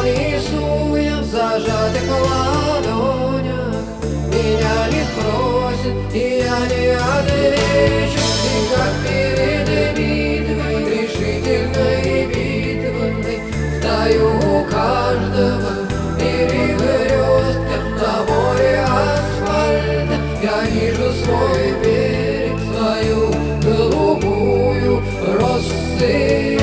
несу я в зажатых ладонях. Меня не спросят, и я не отвечу. И как перед битвой, решительной битвой, стою у каждого перекрестка. На море асфальта я вижу свой берег, свою голубую россыпь.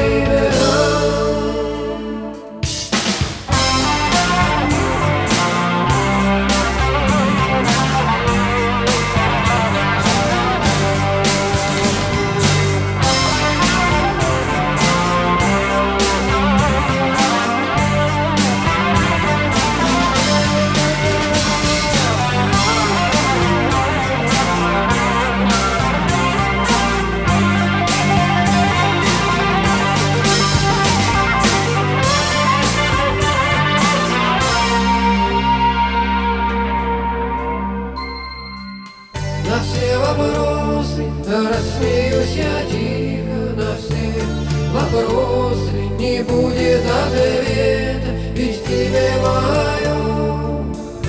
На все вопросы рассмеюсь я тихо, на все вопросы не будет ответа, ведь тебе мое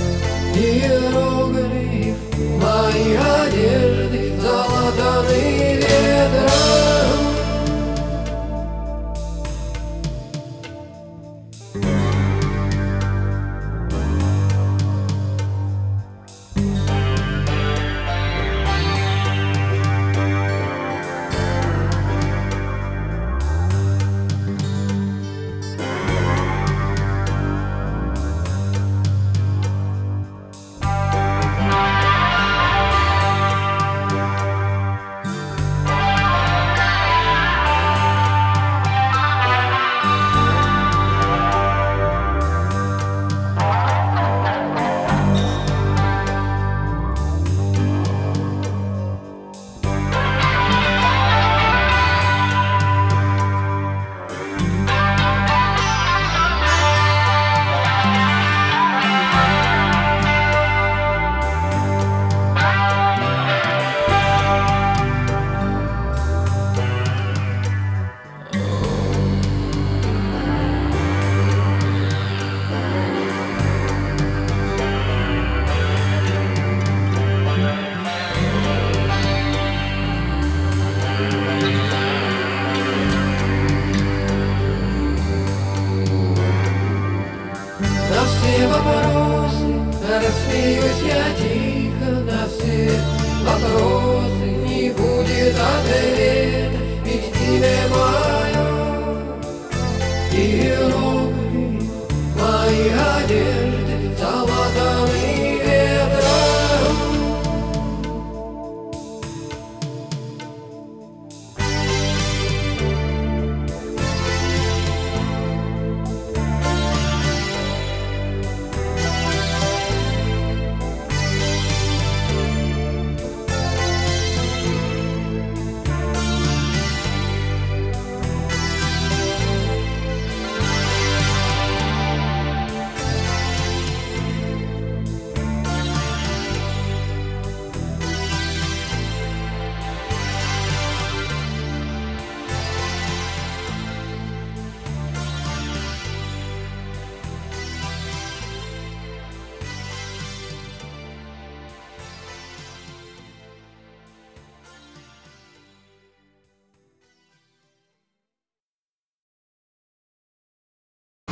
иероглиф, мои одежды залатаны ветром. На все вопросы рассмеюсь я тихо, на все вопросы не будет ответа, ведь тебе мало.